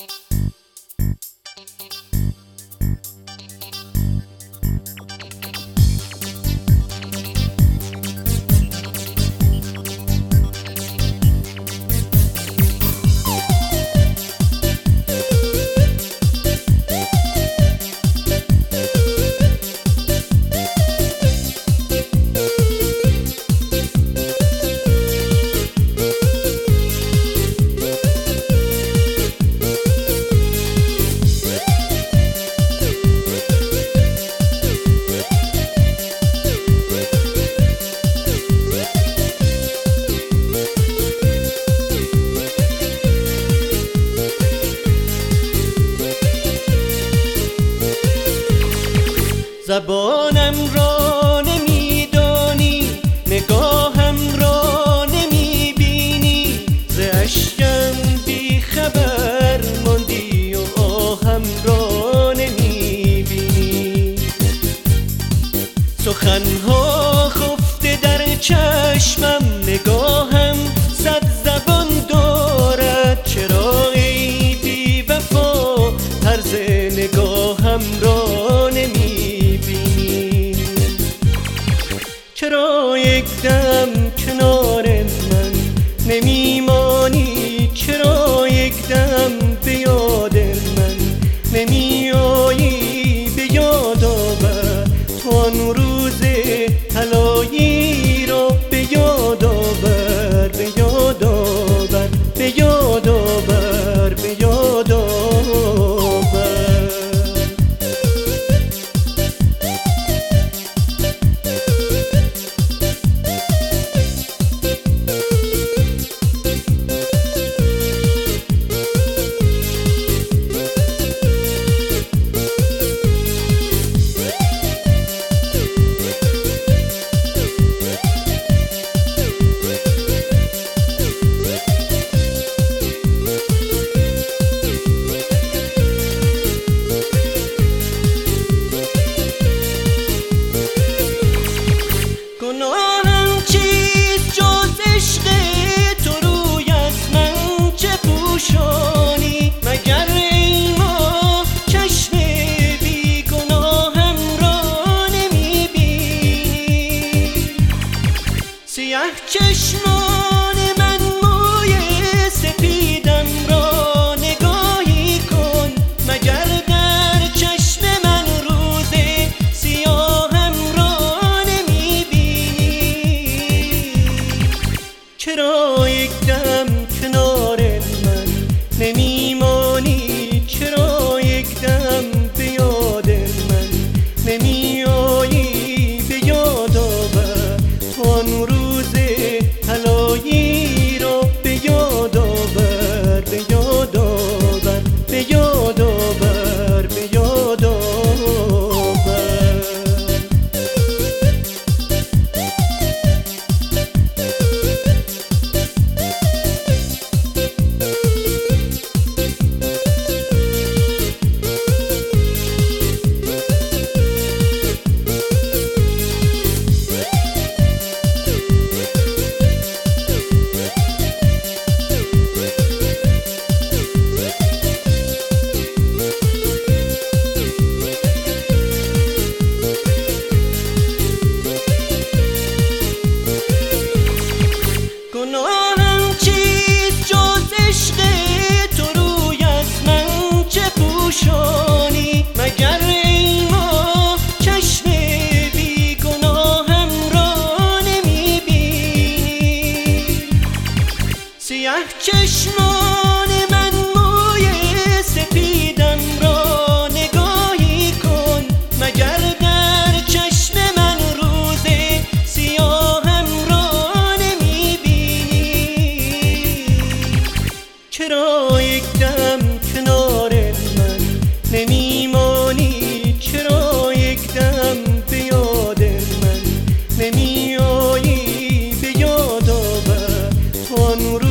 زبانم را نمیدانی، نگاهم را نمیبینی، ز اشکم بی خبر ماندی و آهم را نمیبینی. سخنها خفته در چشمم، نگاهم صد زبان دارد. چرا ای بی وفا طرز نگاهم را نمیبینی؟ چرا یک دم کنار من نمیمانی؟ چرا یک دم به یاد من نمیایی؟ به یاد آور تو آن روز طلایی را، به یاد آور، به یاد آور، به یاد آور، به یاد آور. گناهم چیست جز عشق تو؟ روی از من چه پوشانی؟ مگر ای ما چشم بی گناهم را نمیبینی؟ سیه چشمان من موی سپیدم را نگاهی کن، مگر در چشم من روز سیاهم را نمیبینی؟ چرا یک دم کنار من نمیمانی؟ چرا یک دم به یاد من نمیایی؟ به یاد آور تو آن روز طلایی را، به یاد آور، به یاد آور، به یاد آور، به یاد آور. گناهم چیست جز عشق تو؟ روی از من چه پوشانی؟ مگر ای ما چشم بی گناهم را نمیبینی؟ سیه چشمان من موی سپیدم را نگاهی کن، مگر در چشم من روز سیاهم را نمیبینی؟ چرا یک دم کنار من نمیمانی؟ چرا یک دم به یاد من نمیایی؟ به یاد آور تو آن